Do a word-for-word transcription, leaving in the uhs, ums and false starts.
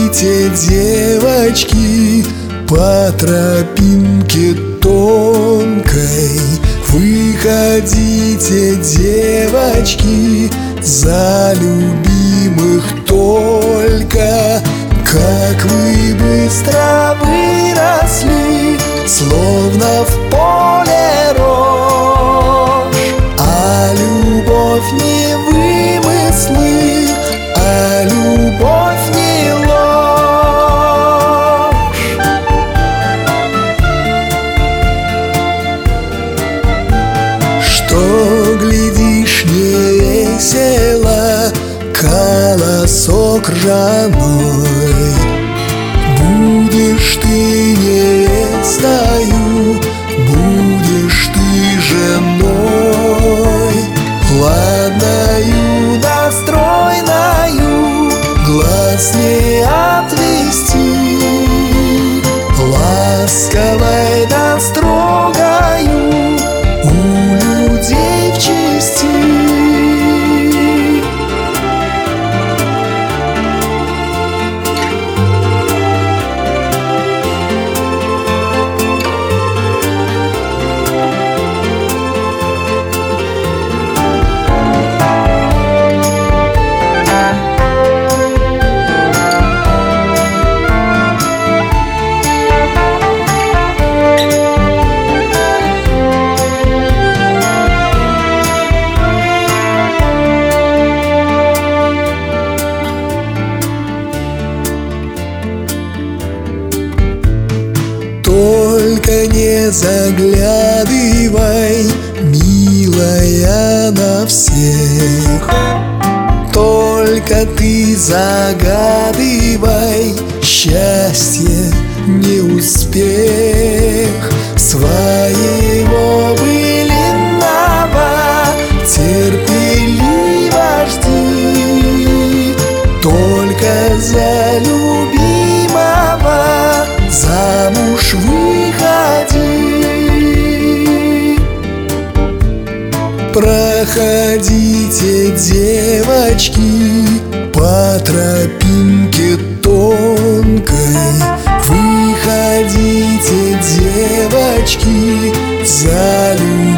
Проходите, девочки, по тропинке тонкой. Выходите, девочки, за любимых только. Как вы быстро выросли, словно в поле рожь. А любовь не вымыслы, а любовь не ложь. Что глядишь не весело, колосок ржаной? Будешь ты невестою, будешь ты женой, ладною да стройною, глаз не отвести, ласковой да строгою, у людей в чести. Только не заглядывай, милая, на всех. Только ты загадывай счастье, не успех. Своего былинного терпеливо жди, только за любимого замуж выходи. Проходите, девочки, по тропинке тонкой. Выходите, девочки, за любовь.